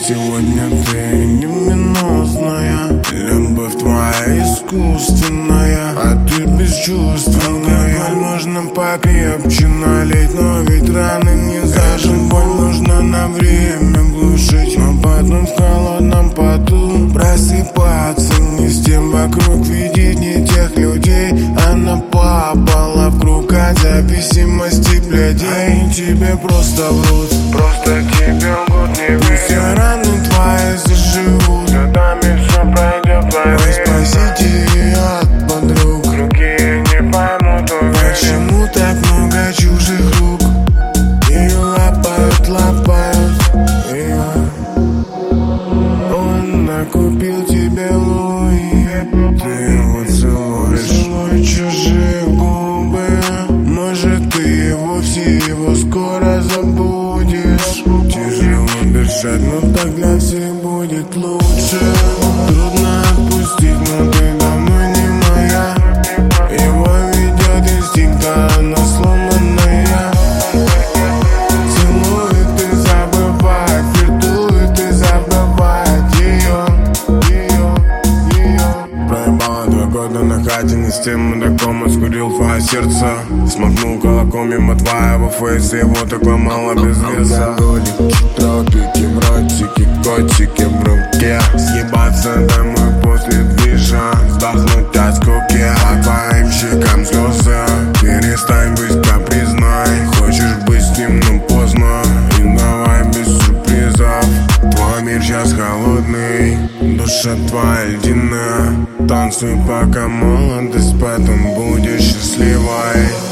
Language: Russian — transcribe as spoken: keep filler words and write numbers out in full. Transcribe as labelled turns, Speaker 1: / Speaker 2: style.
Speaker 1: Сегодня ты неменосная, любовь твоя искусственная, а ты бесчувственная. Можно покрепче налить, но ведь раны не зажим. Боль нужно на время глушить, но потом в холодном поту просыпаться не с тем вокруг, видеть не тех людей. Она попала в круг от зависимости блядей. Они тебе просто врут, просто тебе лгут, не верь. Все раны твои заживут, годами все пройдет, поверь. Спасите ее от подруг, другие не поймут, уверен. Почему так много чужих рук? Ее лапают, лапают ее. Он накупил тебе луи, ты его целуешь, целуй чужие губы. Может, ты вовсе его скоро забудешь. Тяжело дышать, но так для всех будет лучше. Трудно отпустить, но ты давно не моя. Его ведет инстинкт, а она сломанная. Целует и забывает, флиртует и забывает ее, ее, ее. Проебала два года на хате, не с тем мудаком оскурил твое сердце. Смахнул кулаком мимо твоего фейса, его так ломало без веса. Алкоголики, тропики, мротики, котики в руке. Съебаться домой после движа, вздохнуть от скуки. По твоим щекам слезы, перестань быть капризной. Хочешь быть с ним, но поздно, и давай без сюрпризов. Твой мир сейчас холодный, душа твоя ледяная. Танцуй пока молодость, потом будешь счастливой.